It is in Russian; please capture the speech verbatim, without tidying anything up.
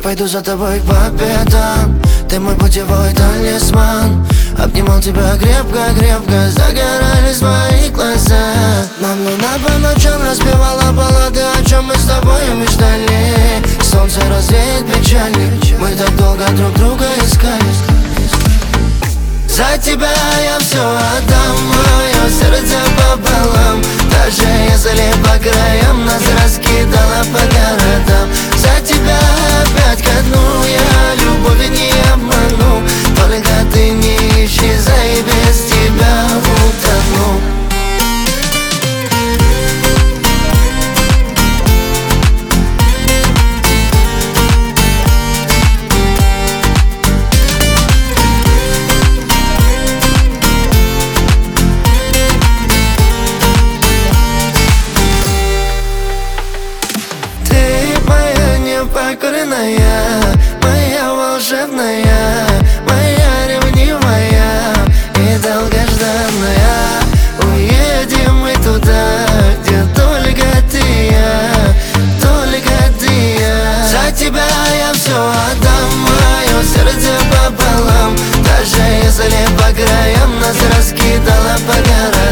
пойду за тобой по пятам, ты мой путевой талисман. Обнимал тебя крепко-крепко, загорались мои глаза. Нам луна по ночам распевала баллады, о чем мы с тобой мечтали. Солнце развеет печали, мы так долго друг друга искали. За тебя я все отдам, мое сердце пополам. Даже если по краям нас раскидало по городам. За тебя опять ко дну, я любовь не обману. Только ты не исчезай, без тебя утону. Покорная, моя волшебная, моя ревнивая и долгожданная. Уедем мы туда, где только ты и я, только ты и я. За тебя я все отдам, мое сердце пополам. Даже если по краям нас раскидало по горам.